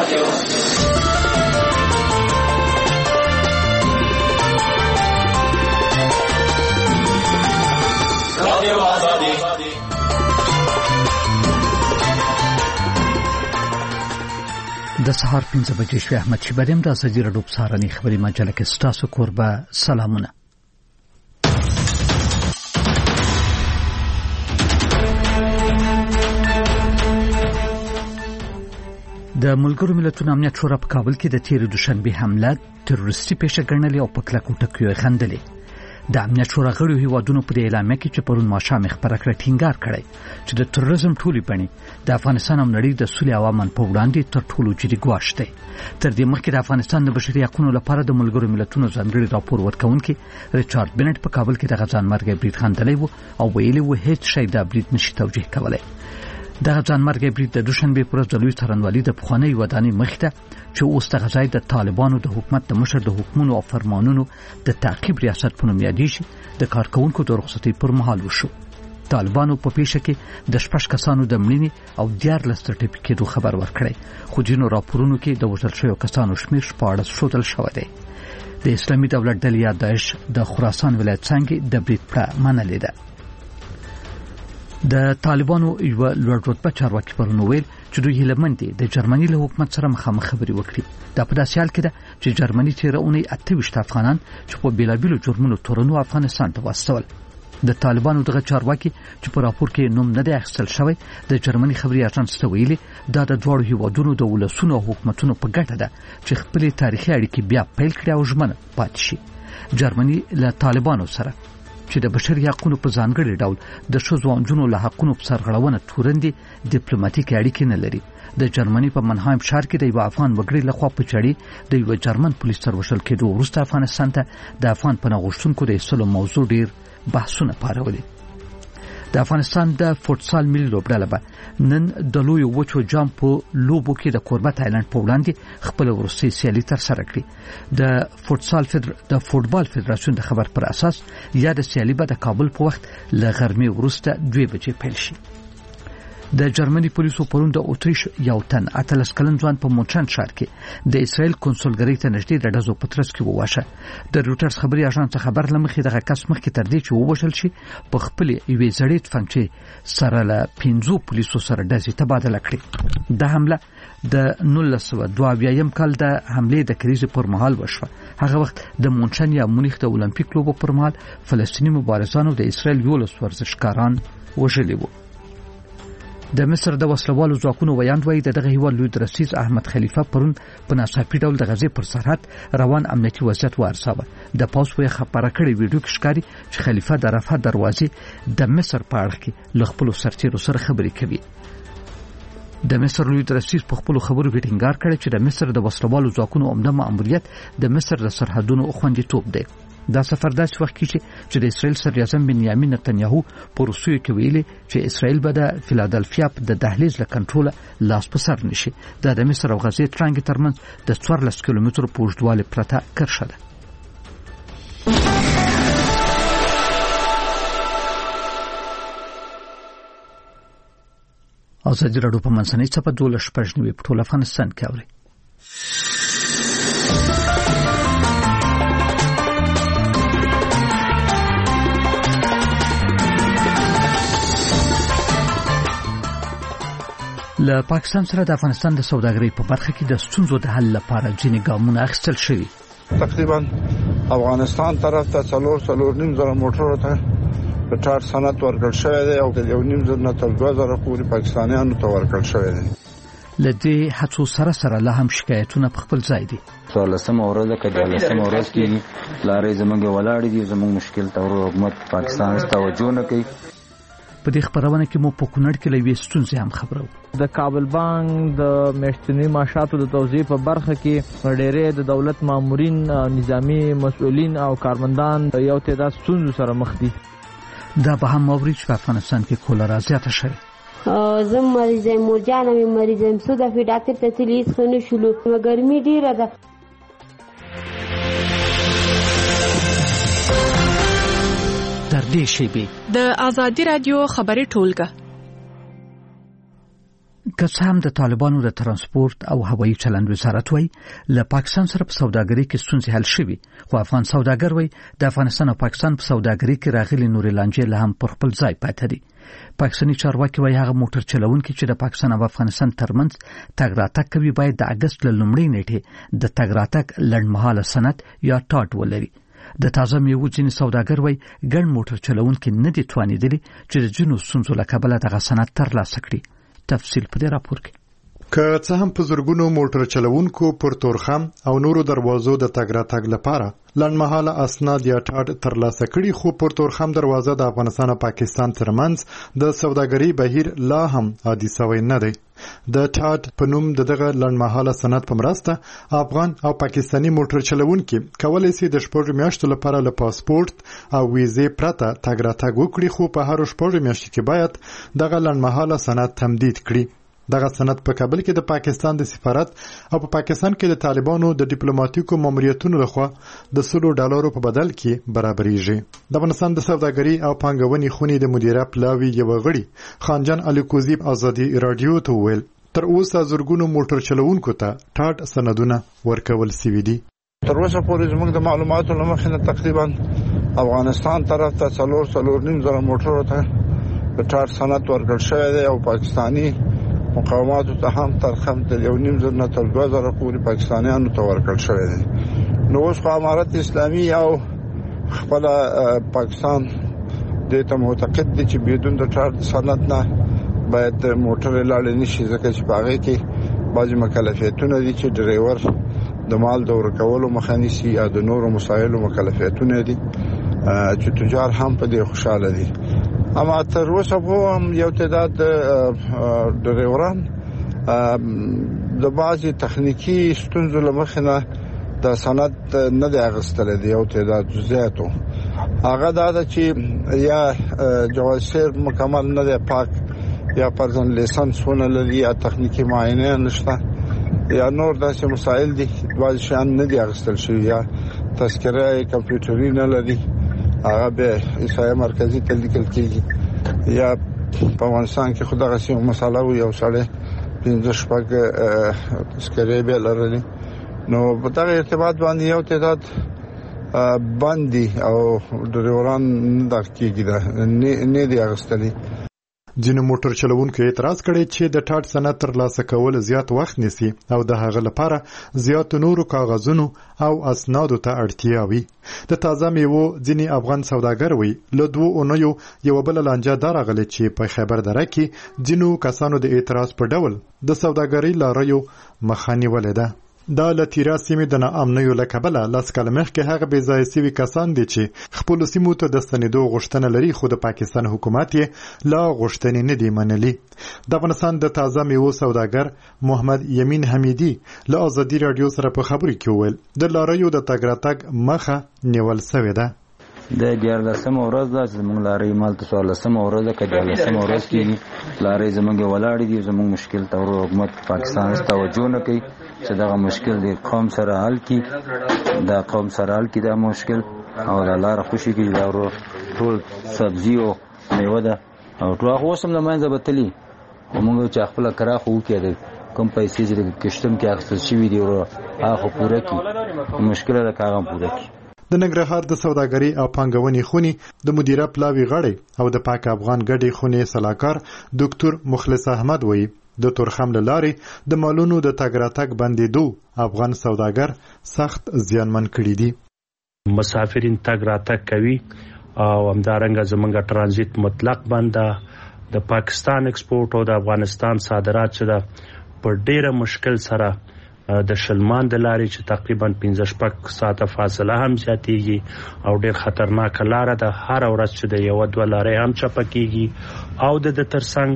د سهار 5 بجې شوې. احمد شیبریم د ازادي راډیو په سهارنۍ خبري مجله کې ستاسو کوربه سلامونه. د ملګرو ملتونو امنیت شورا په کابل کې د تیر دوشنبه حمله تروریستي پیښه ګڼلې او په کلکو ټکیو خندلې. د امنیت شورا غړو هیوادونو په اعلامیه کې چې پرون ماښام خبره کړې ټینګار کړی چې د تروریزم ټولې بڼې د افغانستان او نړۍ د سولې او امن په وړاندې تر ټولو جدي ګواښ دی. تر دې مخکې د افغانستان د بشري حقوقو لپاره د ملګرو ملتونو ځانګړي راپور ورکونکي ریچارډ بنټ په کابل کې د ځانمرګي برید خندلې وو او ویلي وو هیڅ شی د برید نشي توجیه کولای. د ځانمرګي برید د دوشنبه پر ورځ د لوی څارنوالۍ د پخوانی ودانۍ مخته چې اوس د غزای د طالبانو د حکومت د مشر د حکومتونو او فرمانونو د تعقیب ریاست په نوم یادېږي د کارکونکو د رخصتۍ پر مهال وشو. طالبانو په پیښه کې د 6 کسانو د مړینې او 14 ترټیپ کېدو خبر ورکړی، خو ځینو راپورونو کې د وژل شویو کسانو شمېر 14 ښودل شوی دی. د اسلامي دولت ډلې یا داعش د خراسان ولایت څنګه د برید په منلې ده. د طالبانو یو لوړ رتبه چارواکي پرونو ویل چې دوی هیلمن دي د جرمني له حکومت سره مخامخ خبرې وکړي. دا په داسې حال کې ده چې جرمني تیر اونۍ 28 افغانان چې په بیلابیلو جرمونو تورنو افغانستان ته واستول. د طالبانو دغه چارواکي چې په راپور کې نوم نه دی اخیستل شوی د جرمني خبري اژانس ته ویلي دا د دوړو هیوادونو د ولسونو او حکومتونو په ګټه ده چې خپل تاریخي اړیکې بیا پیل کړي او ژمنه پاتې شي. جرمني له طالبانو سره چې د بشري حقوقو په ځانګړي ډول د ښځو او نجونو له حقوقو په سرغړونه تورندې ډیپلوماټیک اړیکې نه لري. د جرمني په منهایم ښار کې د یو افغان وګړي لخوا په چړې د یو جرمن پولیس تر وشل کېدو وروسته افغانستان ته د افغان پناه غوښتونکو د ایستلو موضوع ډیر بحثونه پارولې. د افغانستان د فوټسال ملي لوبډله به نن د لوی وچو جام په لوبو کې د کوربه تایلند په وړاندې خپل وروستي سیالي تر سره کړي. د فوټبال فدراسیون د خبر پر اساس یا د سیالي به د کابل په وخت ل غرمې وروسته 2 بجې پیل شي. د جرمني پولیسو پرون د اوتریش یو تن 18 کلن ځوان په مونټرن ښار کې د اسرائیل کنسولګری ته نږدې د ډزو په ترڅ کې وواشه. د روټرز خبري اژانس خبر لمخې دغه کس مخکې تر دې چې ووژل شي په خپل یوې زړې تفنګچې سره له 15 پولیسو سره ډزې تبادله کړې. د حمله د 1922 کال د حمله د کریزې پر مهال وشوه. هغه وخت د مونټرن یا مونیخ د اولمپیک لوبو پر مهال فلسطینی مبارزانو د اسرائیل 11 ورزشکاران وژلي وو. د مصر د وسلوالو ځواکونو ویاند وایي دغه هیواد لوی درسیز احمد خلیفه پرون په ناڅاپي ډول د غزې پر سرحد روان امنیتي وضعیت وارساوه. د پاوس په خبره کړې ویډیو کې ښکاري چې خلیفه د رفح دروازې د مصر په اړه کې له خپل سرتیرو سره خبرې کوي. د مصر لوی درسیز په خپل خبرو کې ټینګار کړی چې د مصر د وسلوالو ځواکونو عمده مأموریت د مصر د سرحدونو خوندیتوب دی. دا سفر داسې وخت کې چې د اسرائیل صدراعظم بنیامین نتنیاهو په روسیې کې ویلي چې اسرائیل به د فیلادلفیا د دهلیز له کنټرول لاس په سر نشي. دا د مصر او غزې ترڅنګ ترمنځ د 14 کیلومترو په اوږدوالي پرته کرښه ده. ازادي راډیو په منځنۍ صفحه 12 په ټول افغانستان کې اوري. له پاکستان سره د افغانستان د سوداګرۍ په برخه کې د ستونزو د حل لپاره ځینې ګامونه اخیستل شوي. تقریبا افغانستان طرف ته 4.5 موټرو ته په ټار صنعت ورکړل شوی دی او 1.5 نه تر 2000 پورې پاکستانیانو ته ورکړل شوی دی. لدې هڅو سره لا هم شکایتونه په خپل ځای دي. 13 ورځ کې 13 ورځ کې لارې زمونږ ولاړې دي، زمونږ مشکل ته حکومت پاکستان توجه نه کوي. په دې خبرونه کې مو په کونړ کې لوي ستونزې هم خبرو. د کابل بانک د میاشتنی معاشاتو د توزیع په برخه کې ډېرې د دولت مامورین، نظامی مسؤلین او کارمندان یو تعداد ستونزو سره مخ دي. دا به هم موري چې په افغانستان کې کولرا زیاته شوه. زم مریضم مرجانم مریضم سودا فی ډاکټر ته تلیس خنو شلو ګرمي ډیره ده. تر دې شی به د ازادي رادیو خبري ټولګه که څه هم د طالبانو د ترانسپورت او هوایي چلند وزارت وایي له پاکستان سره په سوداګرۍ کې ستونزې حل شوي، خو افغان سوداګر وایي د افغانستان او پاکستان په سوداګرۍ کې راغلي نورې لانجې لا هم پر خپل ځای پاتې دي. پاکستاني چارواکي وایي هغه موټر چلوونکي چې د پاکستان او افغانستان ترمنځ تګ راتګ کوي باید د اګست له لومړۍ نیټې د تګ راتګ لنډمهاله سند یا ټاټ ولري. د تازه میوو ځینې سوداګر وایي ګڼ موټر چلوونکي نه دي توانېدلي چې د ځینو ستونزو له کبله دغه سند ترلاسه کړي. تفصیل په دې راپور کې. که څه هم په زرګونو موټر چلوونکو پر تورخم او نورو دروازو د تګ راتګ لپاره لنډمهاله اسناد یا ټاټ ترلاسه کړي، خو پر تورخم دروازه د افغانستان او پاکستان ترمنځ د سوداګرۍ بهیر لا هم عادي شوی نه دی. د ټاټ په نوم دغه لنډمهاله سند په مرسته افغان او پاکستاني موټر چلوونکي کولی شي د 6 میاشتو لپاره له پاسپورت او ویزې پرته تګ راتګ وکړي، خو په هر 6 میاشتو کې باید دغه لنډمهاله سند تمدید کړي. دغه سند په کابل کې د پاکستان د سفارت او په پاکستان کې د طالبانو د ډیپلوماټیکو ماموریتونو لخوا د $100 په بدل کې برابرېږي. د افغانستان د سوداګرۍ او پانګونې خونې د مدیره پلاوي یو غړي خانجان الیکوزی ازادي رادیو ته ویل تر اوسه زرګونو موټر چلوونکو ته ټاټ سندونه ورکول شوي دي. تر اوسه پورې زموږ د معلوماتو له مخې نه تقریبا افغانستان طرف ته 4.5 موټرو ته ټاټ سند ورکړل شوی دی او پاکستاني مقاماتو ته هم ترخم ته 1.5 نه تر 2000 پورې پاکستانیانو ته ورکړل شوی دی. نو اوس خو امارت اسلامي او خپل پاکستان د ته معتقد دي چې بدون د ټاټ سند نه باید موټر لاړ نشي، ځکه چې په هغه کې بعضی مکلفیتونه دي چې ډرایور د مال د ورکولو مخه نیسي یا د نورو مسایلو مکلفیتونه دي چې تجار هم په دې خوشاله دي. اما تر اوسه هم یو تعداد ډرایوران د بعضی تخنیکی ستونزو له مخې نه د سند نه دی اخیستلی دی. یو تعداد زیاتو هغه دا ده چې یا جواز سیر مکمل نه دی پاک، یا پرزن لیسنس ونه لري، یا تخنیکی معاینه نشته، یا نور داسې مسائل دي بعض شیان نه دی اخیستل شوي، یا تذکره کمپیوټري نه لري، هغه به ایسایه مرکزی ته لیکل کېږي، یا په افغانستان کې خو دغسې مسله وي یو سړی 5-6 تذکرې به لرلې. نو په دغه ارتباط باندې یو تعداد باندې او ډرایوران نه دغه کېږي نه دی اخیستلي. ځینو موټر چلوونکو اعتراض کړی چې د ټاټ سند ترلاسه کول زیات وخت نیسي او د هغه لپاره زیات نورو کاغذونو او اسنادو ته اړتیا وي. د تازه میوو ځینې افغان سوداګر وي له 2 اونیو یو بل لانجه راغله چې په خیبر دره کې ځینو کسانو د اعتراض په ډول د سوداګرۍ لاریو مخه نیولې ده. دا له تیرا سیمې د ناامنیو له کبله لاس کاله مخکې هغه بې ځایه سوي کسان دي چې خپلو سیمو ته د ستنېدو غوښتنه لري، خو د پاکستان حکومت یې لا غوښتنې نه دي منلي. د افغانستان د تازه میوو سوداګر محمد یمین حمیدي له ازادي راډیو سره په خبرو کې وویل د لاریو د تګ راتګ مخه نیول سوې ده. د 14 ورځ ده چې زموږ لارې مالته 14 ورځ ده، که 14 ورځ کېږي لارې زموږ ولاړې دي. زموږ مشکل ته حکومت پاکستان توجه نه کوي چې دغه مشکل د قوم سره حل کړي، د قوم سره حل کړي دا مشکل، او د لاره خوشي کړي. دا ټول سبزي او میوه ده او ټول هغه اوس هم له منځه بتلي، خو موږ چې خپله کرا خو وکړو کوم پیسې چې د کشتم کې اخیستل شوي دي هغه پوره کړي، مشکله ده که هغه پوره کړي. د ننګرهار د سوداګرۍ او پانګونې خونې د مدیره پلاوي غړی او د پاک افغان ګډې خونې سلاکار ډاکټر مخلص احمد وایي د تورخم له لارې د مالونو د تګ راتګ بندېدو افغان سوداګر سخت زیانمن کړي دي. مسافرین تګ راتګ کوي او همدارنګه زمونږ ترانزیت مطلق بند ده. د پاکستان ایکسپورټ او د افغانستان صادرات چې ده په ډیره مشکل سره د شلمان د لارې چې تقریبا 15 ساعته فاصله هم زیاتېږي او ډېر خطرناک لاره ده. هر ورځ چې د 1-2 لارې هم چپه کېږي او د ترڅنګ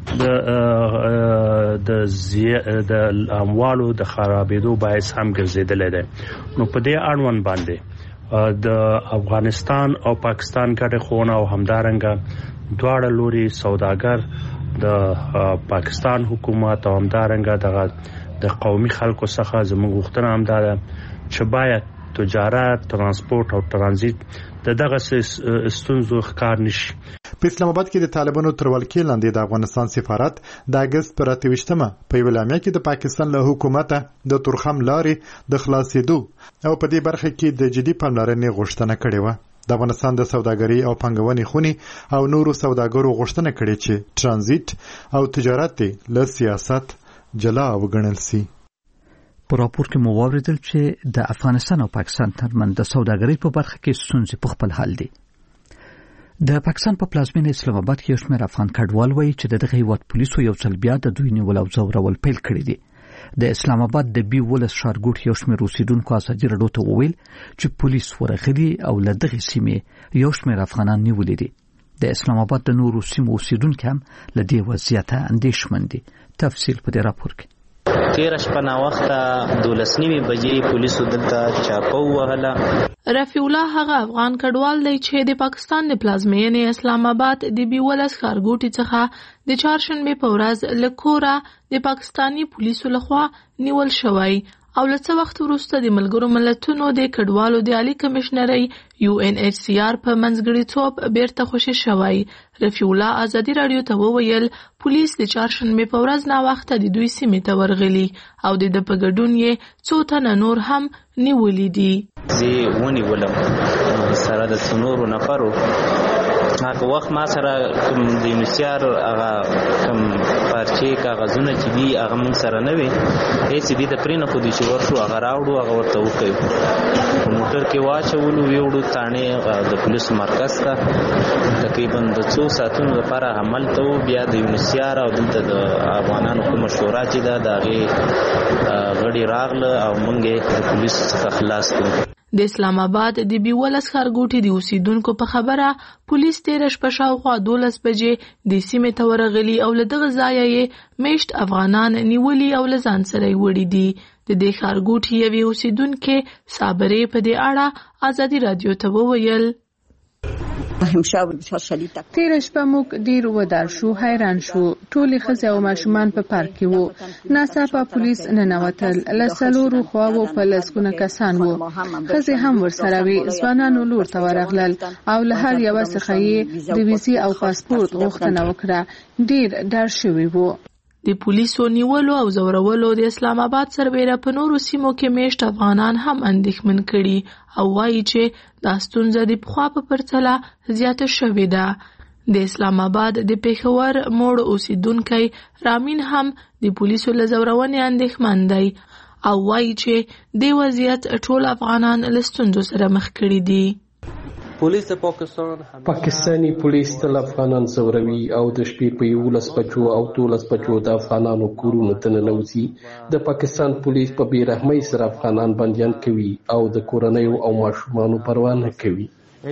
د اموالو د خرابېدو باعث هم ګرځېدلی دی. نو په دې اړوند باندې د افغانستان او پاکستان ګډه خونه او همدارنګه دواړه لوري سوداګر د پاکستان حکومت او همدارنګه د قومي خلکو څخه زموږ غوښتنه هم ده چې باید تجارت، ترانسپورت او ترانزیت د دغه ستونزو ښکار نشي. په اسلام آباد کې د طالبانو تر ولکې لاندې د افغانستان سفارت د اگست پر 28مه په یو اعلامیه کې د پاکستان له حکومت د تورخم لارې د خلاصېدو او په دې برخه کې د جدي پاملرنې غوښتنه کړې و. د افغانستان د سوداګرۍ او پانګونې خونی او نورو سوداګرو غوښتنه کړې چې ترانزیت او تجارت له سیاست جلا وګڼل شي. په راپور کې مو واوریدل چې د افغانستان او پاکستان ترمنځ د سوداګرۍ په برخه کې ستونزې په خپل حال دي. د پاکستان په پلازمینه اسلام آباد کې یو شمېر افغان کډوال وایي چې دغه هیواد پولیسو یو ځل بیا د دوی نیول او ځورول پیل کړی دي. د اسلام آباد د بي ولس ښارګوټ یو شمېر اوسیدونکو ازادي راډیو ته وویل چې پولیس ورغلي او له دغې سیمې یو شمېر افغانان نیولي دي. د اسلام آباد د نورو سیمو اوسیدونکو هم له دې وضعیته اندېښمن دي. تفصیل په دې راپور کې. تیر شپه نا وخته 12:30 بجې پولیسو دلته چاپو وهله. رفیع الله هغه افغان کډوال دی چې د پاکستان د پلازمینې اسلام آباد د بي ولس ښارګوټي څخه د چهارشنبه په ورځ له کوره د پاکستاني پولیسو لخوا نیول شوی او له څه وخت وروسته د ملګرو ملتونو د کډوالو د عالی کمشنرۍ UNHCR په منځګړیتوب بیرته خوشی شوی. رفیع الله ازادي راډیو ته وویل پولیس د چهارشنبه په ورځ نا وخت د دوی سیمې ته ورغلي او د په ګډون یې څو تنه نور هم نیولي دي. زه ونیولم سره د څنورو نفرو هغه وخت ما سره کوم د یونیسیار هغه کوم پارچې کاغذونه چې دي هغه مونږ سره نه وي هیڅ دې د پرینه خو دې چې ورشو هغه راوړو هغه ورته وکړو په موټر کې واچولو ویوړو تانې د پولیس مرکز ته تقریبا د 2 ساعتونو لپاره عمل ته بیا د یونیسیار او دلته د افغانانو کومه شورا چې ده د هغې غړي راغله او مونږ د پولیس څخه خلاص کړو. د اسلام آباد د بي ولس ښارګوټي د اوسیدونکو په خبره پولیس تیر شپه شاوخوا 12 بجې د سیمې ته ورغلي او له دغه ځایه یې میشت افغانان نیولي او له ځان سره یې وړي دي. د دې ښارګوټي یوې اوسیدونکې صابرې په دې اړه ازادي راډیو ته وویل تیر شپه موږ ډیر ودار شو، حیران شو. ټولې ښځې او ماشومان په پارک کې وو. ناڅاپه پولیس ننوتل. له څلورو خواوو په لسګونه کسان وو. ښځې هم ورسره وي. ځوانانو لور ته ورغلل او له هر یوه څخه یې د ویزې او پاسپورت غوښتنه وکړه. ډیر ډار شوي وو. د پولیسو نیولو او زورولو د اسلام آباد سربېره په نورو سیمو کې میشت افغانان هم اندېښمن کړي او وایي چې دا ستونزه د پخوا په پرتله زیاته شوې ده. د اسلام آباد د پېښور موړ اوسیدونکی رامین هم د پولیسو له زورونې اندېښمن دی او وایي چې دې وضعیت ټول افغانان له ستونزو سره مخ کړي دي. پاکستانی پولیس تل افغانان زوروي او د شپې په 11 بجو او 12 بجو د افغانانو کورونو ته ننوځي. د پاکستان پولیس په بې رحمۍ سره افغانان بندیان کوي او د کورنیو او ماشومانو پروا نه کوي.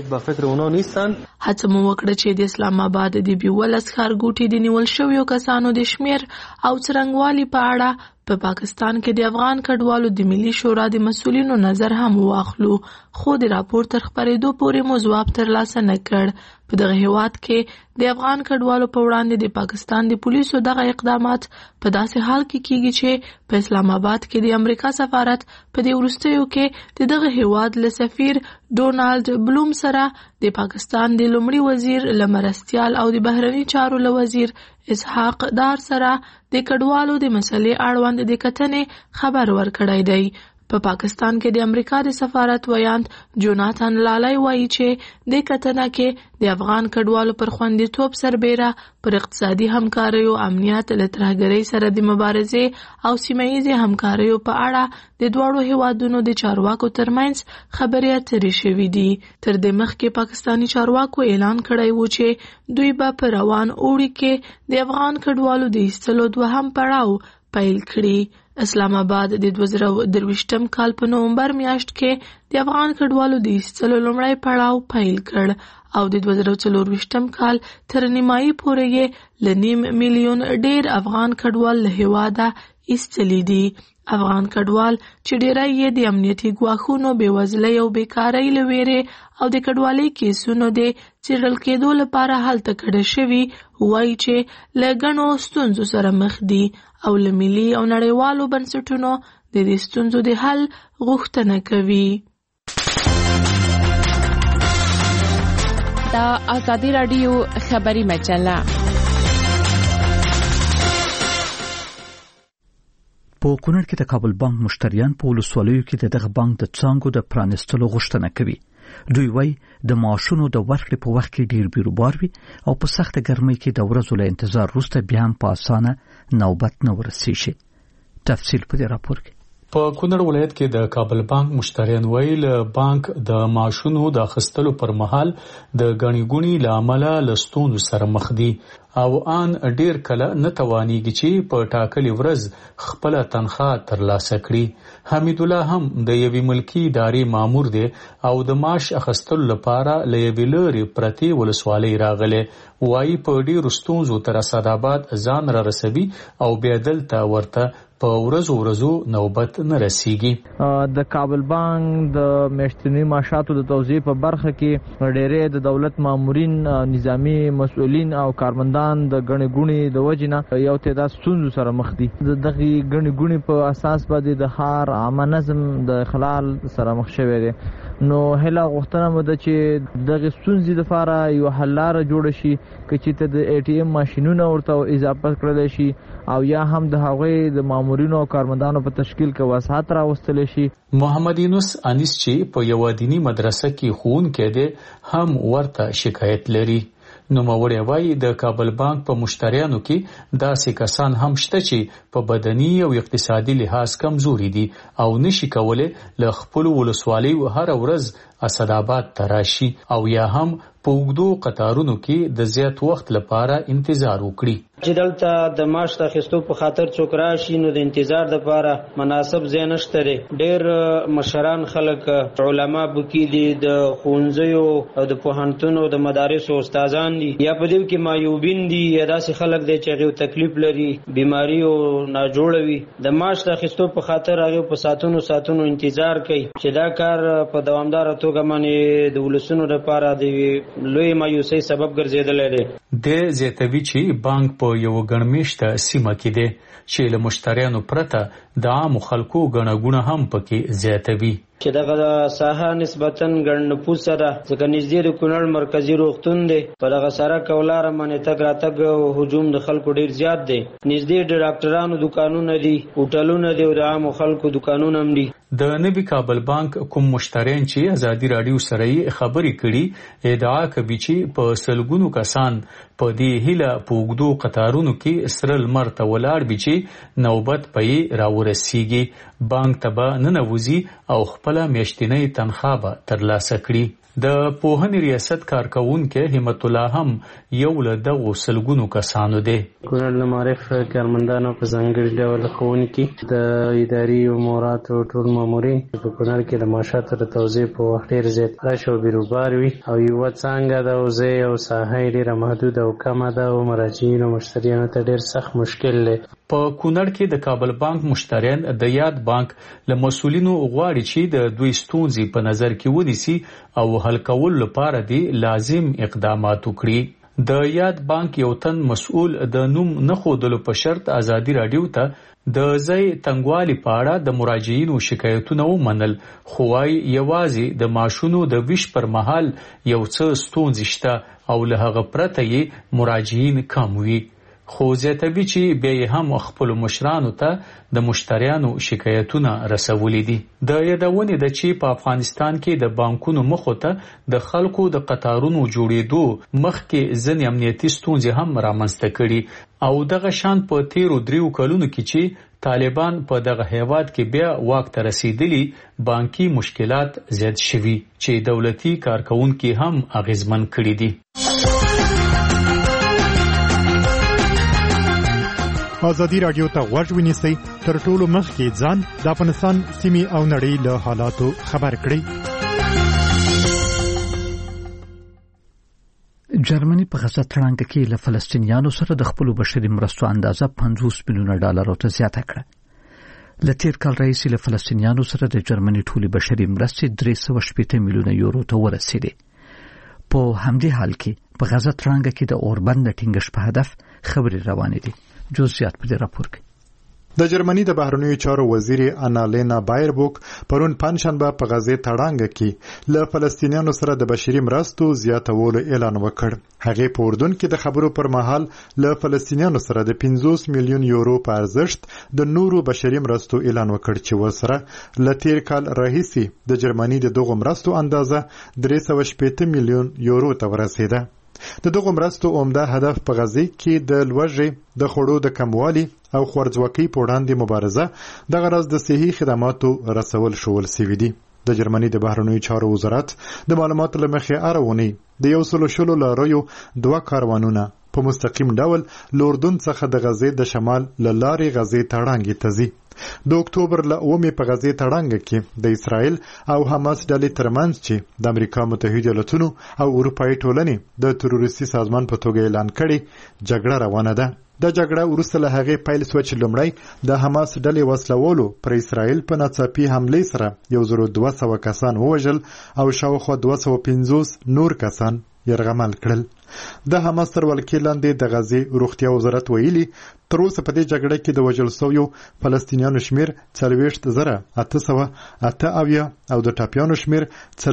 هڅه مو وکړه چې د اسلام آباد د بي ولس ښارګوټي د نیول شویو کسانو د شمیر او څرنګوالي په اړه په پاکستان کې د افغان کډوالو د ملي شورا د مسؤلینو نظر هم واخلو، خو د راپور تر خپرېدو پورې مو ځواب ترلاسه نه کړ. په دغه هیواد کې د افغان کډوالو په وړاندې د پاکستان د پولیسو دغه اقدامات په داسې حال کې کیږي چې په اسلام آباد کې د امریکا سفارت په دې وروستیو کې د دغه هیواد له سفیر ډونالد بلوم سره د پاکستان د لومړي وزیر لمرستیال او د بهرني چارو له وزیر اسحاق دار سره د کډوالو د مسلې اړوند د کتنې خبر ورکړی دی. په پاکستان کې د امریکا د سفارت ویاند جوناتان لالای وایي چې د کتنه کې د افغان کډوالو پر خوندیتوب سربېره پر اقتصادي همکاریو، امنیت، له ترهګرۍ سره د مبارزې او سیمه‌ییزې همکاریو په اړه د دواړو هیوادونو د چارواکو ترمنځ خبرې اترې شوې دي. تر دې مخکې پاکستاني چارواکو اعلان کړی و چې دوی به په روان اوړي کې د افغان کډوالو د ایستلو دوهم پړاو پیل کړي. اسلام آباد د 2023 کال په نومبر میاشت کې د افغان کډوالو د ایستلو لومړی پړاو پیل کړ او د 2024 کال تر نیمایي پورې یې له 1.5 میلیون ډیر افغان کډوال له هیواده ایستلي دي. افغان کډوال چې ډیری یې د امنیتي ګواښونو، بېوزلۍ او بیکارۍ له ویرې او د کډوالۍ کیسونو د څېړل کېدو لپاره هلته کډه شوي، وایي چې له ګڼو ستونزو سره مخ دي او له ملي او نړیوالو بنسټونو د دې ستونزو د حل غوښتنه کوي. د ازادي رادیو خبری مجله. په کونړ کې د کابل بانک مشتریان په ولسوالیو کې دغه بانک د څانګو د پرانستلو غوښتنه کوي. دوی وايي د معاشونو د ورکړې په وخت کې ډیر بیروبار وي او په سخت ګرمۍ کې د ورځو له انتظار وروسته بیا هم په اسانه نوبت نه ورسیږي. تفصیل په دې راپور کې. په کونړ ولایت کې د کابل بانک مشتریان ویل بانک د معاشونو د اخیستلو پر مهال د غنی ګونی لامل لستون سره مخ دي او ان ډیر کله نه توانيږي چې په ټاکلي ورځ خپل تنخواه ترلاسه کړي. حمید الله هم د یوې ملکی ادارې مامور دی او د معاش اخیستلو لپاره لېوی لري پرتی ولسوالۍ راغله. وایي په ډیر ستونزو تر اسداباد ځان را رسوي او بیا دلته ورته په ورځو نوبت نه رسیږي. د کابل بانک د میاشتنی معاشاتو د توزیع په برخه کې ډېرې د دولت مامورین، نظامی مسؤلین او کارمندان د غنی ګونی د وجنه یو تعداد ستونزو سره مخ دي. دغه غنی ګونی په اساس باندې د ښار عامه نظم د خلال سره مخ شوی دی. نو هله غوښتنه مو ده چې دغه ستونزې لپاره یو حل لاره جوړ شي چې ته د ATM ماشینونه ورته اضافه کړل شي او یا هم د هغوی د مامورینو او کارمندانو په تشکیل کې وسعت راوستل شي. محمد یونس انیس چې په یو دینی مدرسه کې ښوونکی دی هم ورته شکایت لري. نو موري وایي د کابل بانک په مشتریانو کې داسې کسان هم شته چې په بدني او اقتصادي لحاظ کمزوري دي او نشي کولای ل خپل ولسوالۍ هر ورځ اسداباد تراشي او یا هم په وګړو قطارونو کې د زیات وخت لپاره انتظار وکړي. چې دلته د معاش اخیستو په خاطر څوک راشي نو د انتظار لپاره مناسب ځای نشته دی. ډېر مشران خلک علما بکی دي، د ښوونځیو او د پوهنتونو د مدارسو استادان دي، یا په دې کې معیوبین دي، یا داسې خلک دي چې هغه تکلیف لري، بیماری او ناجوړوي. د معاش اخیستو په خاطر هغه په ساتونو انتظار کوي چې دا کار په دوامدار توګه باندې د ولسونو لپاره د لوی مایوسۍ سبب ګرځیدل دی. د زیاتوي چې بانک په یو ګڼمېشته سیمه کې دی چې له مشتریانو پرته د عام خلکو ګڼه هم پکې زیاتوي. چې دغه ساحه نسبتاً ګڼ نفوس سره ځکه نږدې د کونړ مرکزی روغتون دی، په دغه سړک او لاره باندې تګ راتګ او هجوم د خلکو ډیر زیات دی. نږدې د ډاکټرانو دکانونه دي، هوټلونه دي او د عام خلکو دکانونه هم دي. د نوي کابل بانک کوم مشتریان چې ازادي رادیو سره خبرې کړي ادعا کوي چې په سلګونو کسان په دې هیله په وګړو قطارونو کې سره لمر ته ولاړ بي چې نوبت پي راورسیږي. بانک تبا ننوزي او خپل میاشتنی تنخواه به ترلاسه کړي. د پوهنې ریاست کارکونکو همت الله هم یو له دغو سلګونو کسانو دی. کونړ د معرف کارمندانو په ځانګړي ډول ښوونکي د اداري امورات او ټول مامورین په کونړ کې د معاشاتو د توزیع په وخت ډېر زیات رش او بیروبار وي او یو څنګه د وزې او ساحه ډېره محدود او کمه ده او مراجعین او مشتریانو ته ډېر سخت مشکل دی. په کونړ کې د کابل بانک مشتریان د یاد بانک له مسولینو غواړي چې د دوی ستونزې په نظر کې ونیسي او حل کول لپاره دي لازم اقدامات وکړي. د یاد بانک یو تن مسؤل د نوم نه خودلو په شرط ازادي رادیو ته د ځای تنګوالي په اړه د مراجعینو شکایتونه ومنل، خو وايي یوازې د معاشونو د ویش پر مهال یو څه ستونزې شته او له هغه پرته یې مراجعین کم وي. خو زیاتوي چې بیا هم خپل مشرانو ته د مشتریانو شکایتونه رسولي دي. د یادونې د چې په افغانستان کې د بانکونو مخه ته د خلکو د قطارونو جوړېدو مخکې ځنې امنیتي ستونزې هم رامنځته کړي او دغه شان په تیرو 3 کلونو کې چې طالبان په دغه هیواد کې بیا واک ته رسیدلی بانکي مشکلات زیات شوي چې دولتي کارکونکو هم اغیزمن کړي دي. ازادي رادیو ته غوږ ونیسئ، تر ټولو مخکې ځان د افغانستان سیمې او نړۍ له حالاتو خبر کړئ. جرمني په غزه تړانګه کې له فلسطینیانو سره د خپل بشري مرستو اندازه $50 میلیونه ته زیاته کړه. له تیر کال راهیسې له فلسطینیانو سره د جرمني ټولي بشري مرستې $380 میلیونه ته ورسېدې. په همدې حال کې په غزه تړانګه کې د اوربند ټینګښت په هدف خبرې روانې دي. جزئیات په دې راپور کې. د جرمني د بهرنیو چارو وزیر انالینا بایربوک پرون پنځشنبه په غزې تړانګه کې له فلسطینیانو سره د بشري مرستو زیاتولو اعلان وکړ. هغه په اردن کې د خبرو پر مهال له فلسطینیانو سره د 50 میلیون یورو په ارزښت د نورو بشري مرستو اعلان وکړ چې ورسره له تیر کال راهیسې د جرمني د دغو مرستو اندازه 380 میلیون یورو ته ورسېده. د دغو مرستو عمده هدف په غزې کې د لوږې د خوړو د کموالي او خوارځواکۍ په وړاندې مبارزه د غرض د صحي خدماتو رسول شول سوي دي. د جرمني د بهرنیو چارو وزارت د معلوماتو له مخې هره اونۍ د 110 لاریو 2 کاروانونه په مستقیم ډول له اردن څخه د غزې د شمال له لارې غزې تړانګې ته ځي. د اکتوبر له 9 په غزې تړانګه کې د اسرائیل او حماس ډلې ترمنځ چې د امریکا متحده ایالاتونو او اروپایي ټولنې د تروریستي سازمان په توګه اعلان کړي جګړه روانه ده. د جګړه وروسته له هغې پیل شوه چې لومړی د حماس ډلې وسلوالو پر اسرائیل په ناڅاپي حملې سره 1200 کسان ووژل او شاوخوا 250 نور کسان یرغمل کړل. د حماس تر ولکې لاندې د غزې روغتیا وزارت ویلي تر اوسه په دې جګړه کې د وژل شویو فلسطینیانو شمیر 40888 او د ټاپیانو شمیر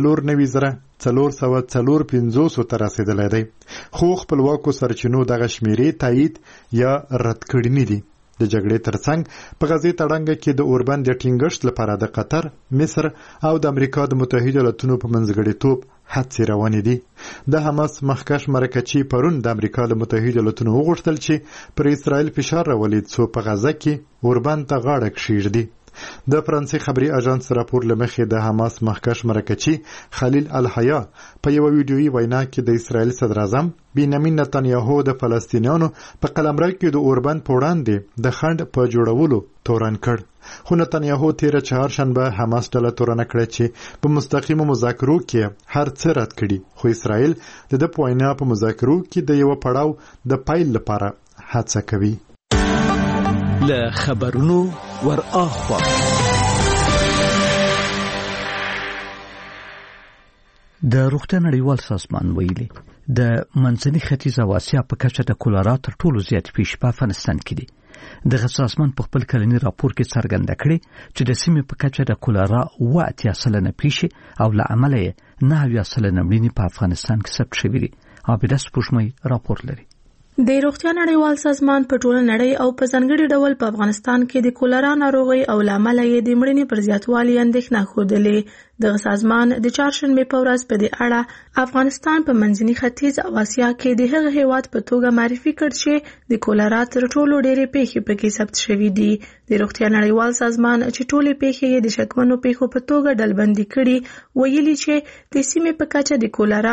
49450 ته رسیدلی دی. خو خپلواکو سرچینو دغه شمیرې تایید یا رد کړي نه دي. د جګړې ترڅنګ په غزې تړانګه کې د اوربند د ټینګښت لپاره د قطر، مصر او د امریکا د متحده ایالاتونو په منځګړیتوب هڅې روانې دي. د حماس مخکښ مرکچي پرون د امریکا له متحده ایالاتونو وغوښتل چې پر اسرائیل فشار راولي څو په غزه کې اوربند ته غاړه کښیږدي. د فرانسې خبري اژانس راپور لمخې د حماس مخکښ مرکچي خلیل الحیا په یو ویډیویي وینا کې د اسرائیل صدر اعظم بنیامین نتانیاهو د فلسطینیانو په قلمرو کې د اوربند په وړاندې د خنډ په جوړولو تورن کړ. خو نتانیاهو تیره چهارشنبه حماس ډله تورنه کړه چې په مستقیمو مذاکرو کې هر څه رد کړي، خو اسرائیل د ده په وینا په مذاکرو کې د یو پړاو د پیل لپاره هڅه کوي. له خبرونو ور اخوا د روغتیا نړیوال سازمان ویلي د منځني ختیځ او اسیا په کچه د کولرا تر ټولو زیات پیښې په افغانستان کې دي. د سازمان په خپل کلنی راپور کې څرګنده کړې چې د سیمې په کچه د کولرا 80% پیښې او له امله 90% مړینې په افغانستان کې ثبت شوې دي. عابده سپوږمۍ راپور لري. د روغتیا نړیوال سازمان په ټوله نړۍ او په ځانګړي ډول په افغانستان کې د کولرا ناروغي او لامل یې د مړینې پر زیاتوالي اندېښنه ښودلې. د سازمان د چهارشنبه په ورځ په دې اړه افغانستان په منځني ختیځ او اسیا کې د هغه هیواد په توګه معرفي کړ چې د کولرا تر ټولو ډېرې پیښې پکې ثبت شوې دي. د روغتیا نړیوال سازمان چې ټولې پیښې یې د شکمنو پیښو په توګه ډلبندي کړي ویلي چې د سیمې په کچه د کولرا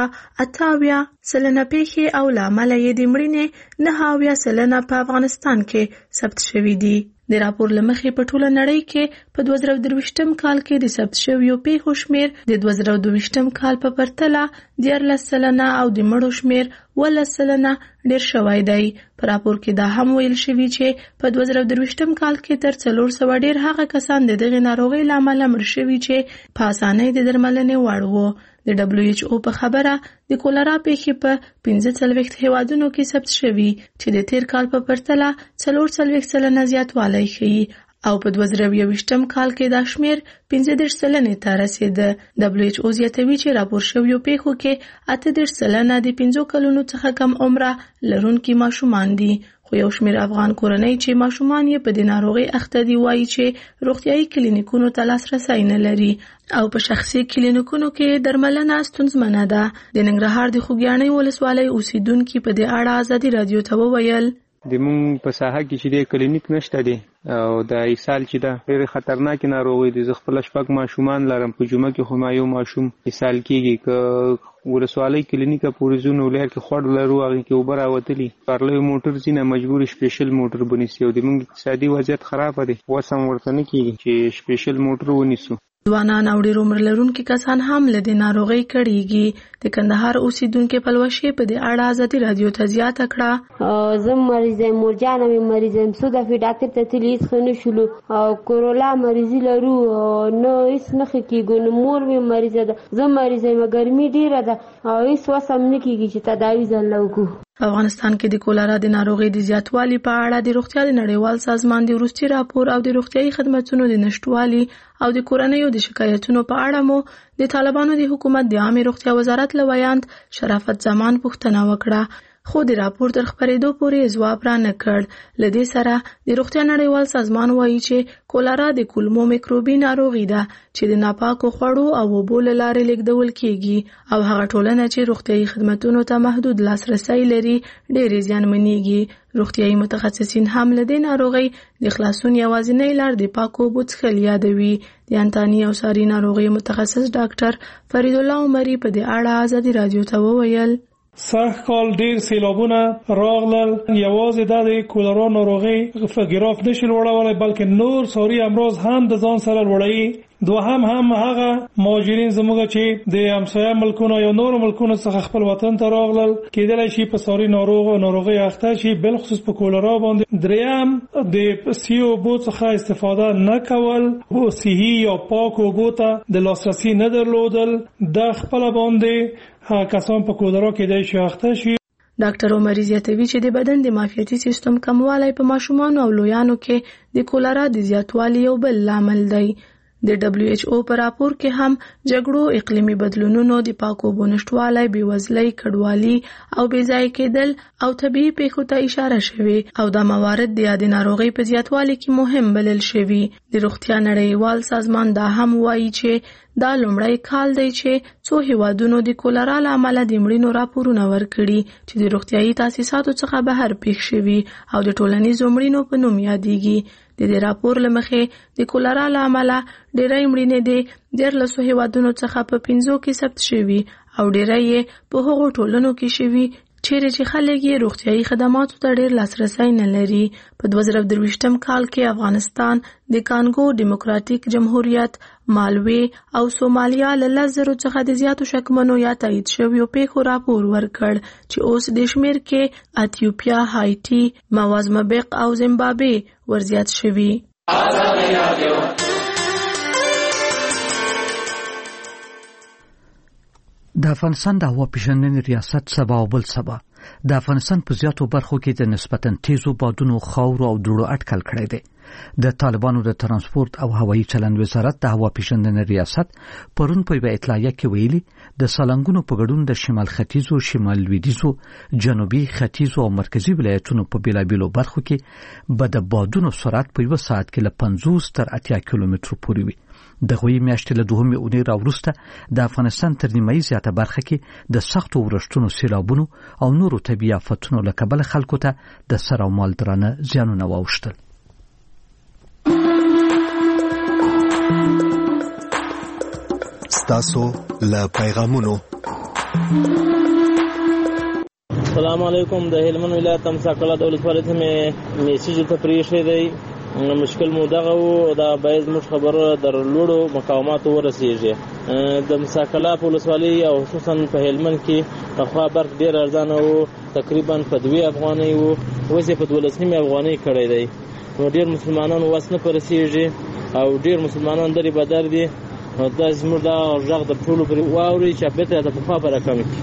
88% پیښې او لامل یې د مړینې 9% په افغانستان کې ثبت شوې دي. د راپور لمخې په ټوله نړۍ کې په 2023م کال کې د ثبت شویو پیښو شمیر د 2022م کال په پرتله 14% او د مړو شمیر 12% ډیر شوی دی. په راپور کې دا هم ویل شوی چې په 2023م کال کې تر 400 ډیر هغه کسان د دغه ناروغۍ لامل مړ شوي چې په اسانۍ د درملنې وړ وو. د WHO په خبره د کولرا پیښې په 45 هیوادونو کې ثبت شوي چې د تیر کال په پرتله 40% زیاتوالی ښیي او په 2022م کال کې دا شمیر 15% ته رسیده. WHO زیاتوي چې راپور شویو پیښو کې 8% د 5 کلونو څخه کم عمره لرونکي ماشومان دي. خو یو شمیر افغان کورنۍ چې ماشومان یې په دې ناروغۍ اخته دي وایي چې روغتیايي کلینیکونو ته لاسرسی نه لري او په شخصي کلینیکونو کې درملنه ستونزمنه ده. د ننګرهار د خوږیاڼۍ ولسوالۍ اوسیدونکي په دې اړه ازادي رادیو ته وویل د مونږ په ساحه کې چې د کلینیک نشته دی او د ایسال چې دا ډېر خطرناک ناروغي دي. زه خپل شپږ ماشومان لرم، په جمعه کې خو ما یو ماشوم ایسال کېږي که ولسوالۍ کلینیکه پورې ځو نو لهر کې خوړ لرو هغې کې اوبه راوتلي پرلوی موټر ځینه مجبور سپیشل موټر بنیسي او د مونږ اقتصادي وضعیت خرابه دی، وسم ورته نه کېږي چې سپیشل موټر ونیسو. ځوانان او ډېر عمر لرونکي کسان هم له دې ناروغۍ کړېږي. د کندهار اوسیدونکي پلوشې په دې اړه ازادي رادیو ته زیاته کړه. زه مریض یم، مورجانه مې مریض یم، څو دفعې ډاکټر ته تللي هېڅ ښه نه شولو او کورولا مریضي لرو نه هېڅ نه ښه کېږو. نو مور مې مریضه ده، زه مریضه یم، ګرمي ډېره ده او هېڅ وس هم نه کېږي چې تداوي ځانله وکړو. په افغانستان کې د کولرا د ناروغۍ د زیاتوالي په اړه د روغتیا د نړیوال سازمان د وروستي راپور او د روغتیايي خدماتو د نشټوالي او د کورنیو د شکایتونو په اړه مو د طالبانو د حکومت د عامه روغتیا وزارت لویاند شرافت زمان پوښتنه وکړه، خو د راپور تر خبرېدو پورې ځواب را نه کړ. لدې سره د روغتیا نړیوال سازمان وایي چې کولرا د کولمو میکروبي ناروغي ده چې د ناپاکو خوړو او اوبو له لارې لیږدول کیږي او هغه ټولنه چې روغتیايي خدماتو ته محدود لاسرسی لري ډېر زیانمنېږي. روغتیايي متخصصین هم له دې ناروغۍ د خلاصون یوازینۍ لار د پاکو اوبو څښل یادوي. د انتاني او ساري ناروغي متخصص ډاکټر فرید الله عمري په دې اړه آزادي رادیو ته وویل: سږ کال ډیر سیلابونه راغلل، یوازې د کولرا ناروغي فګراف نشي وړولای بلکې نور ساري امراض هم د ځان سره وړي. دوهم هم هغه مهاجرین زموږ چې د همسایه ملکونو یا نور ملکونو څخه خپل وطن ته راغلل کېدلی شي په ساري ناروغي اخته شي، بل خصوص په کولرا باندې. دریم د سیو اوبو څخه استفاده نه کول، صحي یا پاک اوبو ته د لاسرسي نه درلودل، د خپل باندې کسان په کولرا کېدای شي اخته شي. ډاکټر عمري زیاتوي چې د بدن د معافیتي سیستم کموالی په ماشومانو او لویانو کې د کولرا د زیاتوالي یو بل لامل دی. د WHO په راپور کې هم جګړو، اقلیمي بدلونونو، د پاکو اوبو نشټوالی، بېوزلۍ، کډوالي او بې ځایه کېدل او طبیعي پیښو ته اشاره شوې او دا موارد د یادې ناروغۍ په زیاتوالي کې مهم بلل شوي. د روغتیا نړیوال سازمان دا هم وایي چې دا لومړی کال دی چې څو هیوادونو د کولرا له امله د مړینو راپورونه ورکړي چې د روغتیايي تاسیساتو څخه بهر پیښ شوي او د ټولنیزو مړینو په نوم یادېږي. د دې راپور له مخې د کولرا له امله ډېری مړینې د 14 هیوادونو څخه په 5 کې ثبت شوي او ډېری یې په هغو ټولنو کې شوي چیرې چې خلک یې روغتیايي خدماتو ته ډېر لاسرسی نه لري. په 2023 کال کې افغانستان د کانګو ډیموکراتیک جمهوریت، مالوی او سومالیا له 10,000 څخه د زیاتو شکمنو یا تایید شویو پیښو راپور ورکړ چې اوس د شمیر کې اتیوپیا، هایټي، موازمبیق او زیمبابوې ورزیات شوي. د افغانستان د هوا پیژندنې ریاست سبا او بل سبا د افغانستان په زیاتو برخو کې د نسبتاً تیزو بادونو، خاورو او دوړو اټکل کړی دی. د طالبانو د ترانسپورت او هوایي چلند وزارت د هوا پیژندنې ریاست پرون په یوه اطلاعیه کې ویلي د سالنګونو په ګډون د شمال ختیځو، شمال لویدیځو، جنوبي ختیځو او مرکزي ولایتونو په بیلابیلو برخو کې به د بادونو سرعت په یوه ساعت کې له 50 تر 80 کیلومترو پورې وي. د غوي میاشتې له 2 اونۍ راوروسته د افغانستان تر نیمایي زیاته برخه کې د سختو ورښتونو، سیلابونو او نورو طبیعي آفتونو له کبله خلکو ته د سر او مال درانه زیانونه واوښتل. ستاسو له پیغامونو. السلام علیکم. د هلمند ولایت مساکله دولتوالۍ ته میسیج ته پریښی دی. مشکل مو دغه و دا باید موږ خبره در لوړو مقاماتو ورسیږي. د مساکله په ولسوالۍ او خصوصا په هلمند کې پخوا برق ډېر ارزانه و، تقریبا په 2 افغانۍ و، اوس یې په 12 افغانۍ کړی دی. نو ډېر مسلمانانو وس نه پرسیږي او ډېر مسلمانان درې بدر دي. دا زموږ دا غږ د ټولو پرې واوري چې بېرته د پخوا په رقم کې.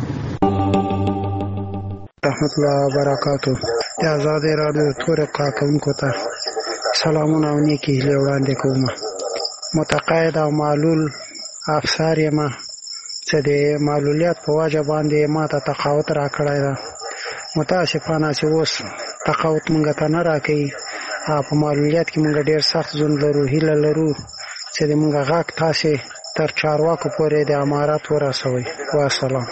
رحمت الله وبرکاتو. د آزادۍ راډیو تورې کارکوونکو ته سلامونه او نیکې هیلې وړاندې کوم. متقاعد او معلول افسر یم چې د معلولیت په وجه باندې ما ته تقاعد راکړی ده. متاسفانه چې اوس تقاعد موږ ته نه راکوي او په معلولیت کې موږ ډېر سخت ژوند لرو. هیله لرو چې د موږ غږ تاسې تر چارواکو پورې د امارات ورسوئ. والسلام.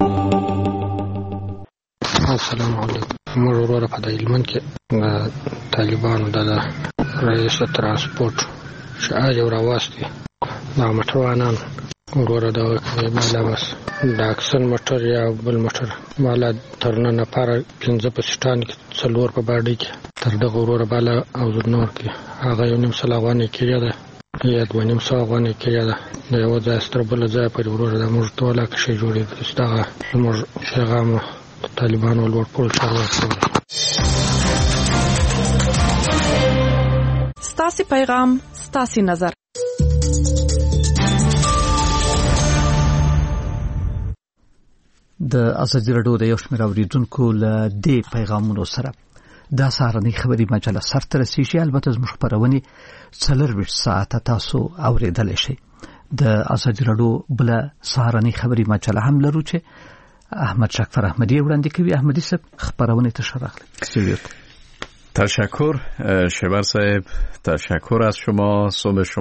السلام علیکم. موږ وروره په هلمند کې د طالبانو د رئیس ترانسپورت چې یو راواستي دا موټروانان وروره دغه کوي بالا بس د اکسن موټر یا بل موټر بالا تر نن لپاره 15 په سټان کې 4 په باډي کې تر دغه وروره بالا او نور کې هغه یو نیم سل افغانۍ کېږي ده یا 2.5 افغانۍ کېږي ده. د یو ځای ستر بل ځای پورې وروره د موږ ټوله کښې جوړېږي. دغه زموږ پیغام طالبانو لوړ پوړ چارواکو. ستاسې پیغام، ستاسې نظر. د ازادي راډیو د یو شمېر اوریدونکو له دې پیغامونو سره دا سهارنۍ خبري مجله سرته رسیږي. البته زموږ خبرونه 24 ساعته تاسو اوریدلی شئ. د ازادي راډیو بل سهارنۍ خبري مجله هم لرو چې احمد شکفر احمدی وړاندې کوي. احمدی صاحب خبرونه تشرح. تشکر شبر صاحب، تشکر از شما. صبح شما